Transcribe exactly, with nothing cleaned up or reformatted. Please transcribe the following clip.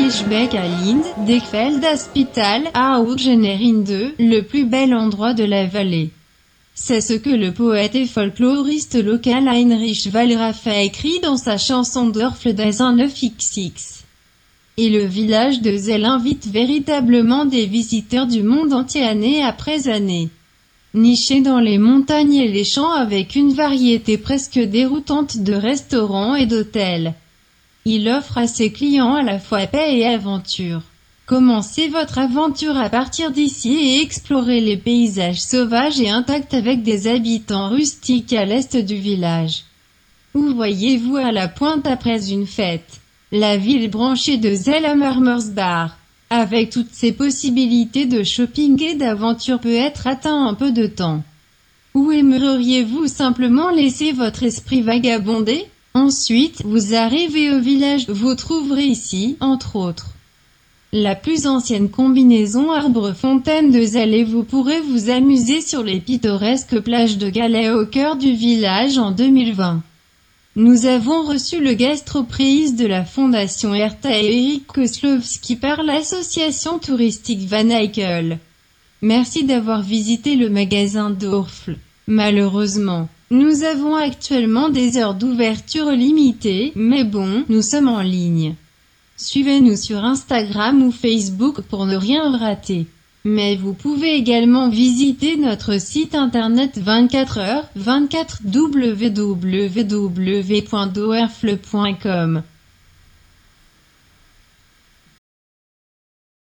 Heinrichsbeck à Lind, Degfeldhospital, à Ougenering, le plus bel endroit de la vallée. C'est ce que le poète et folkloriste local Heinrich Wallraff a écrit dans sa chanson Dorf des neuf X X. Et le village de Zell invite véritablement des visiteurs du monde entier année après année. Niché dans les montagnes et les champs avec une variété presque déroutante de restaurants et d'hôtels. Il offre à ses clients à la fois paix et aventure. Commencez votre aventure à partir d'ici et explorez les paysages sauvages et intacts avec des habitants rustiques à l'est du village. Où voyez-vous à la pointe après une fête? La ville branchée de Zell à Murmersbach, avec toutes ses possibilités de shopping et d'aventure peut être atteint en peu de temps. Où aimeriez-vous simplement laisser votre esprit vagabonder? Ensuite, vous arrivez au village, vous trouverez ici, entre autres, la plus ancienne combinaison arbre-fontaine de Zell et vous pourrez vous amuser sur les pittoresques plages de galets au cœur du village en deux mille vingt. Nous avons reçu le gastroprix de la Fondation Herta et Eric Koslowski par l'association touristique Van Eyckel. Merci d'avoir visité le magasin Dorf. Malheureusement, nous avons actuellement des heures d'ouverture limitées, mais bon, nous sommes en ligne. Suivez-nous sur Instagram ou Facebook pour ne rien rater. Mais vous pouvez également visiter notre site internet vingt-quatre heures vingt-quatre w w w point dorfle point com.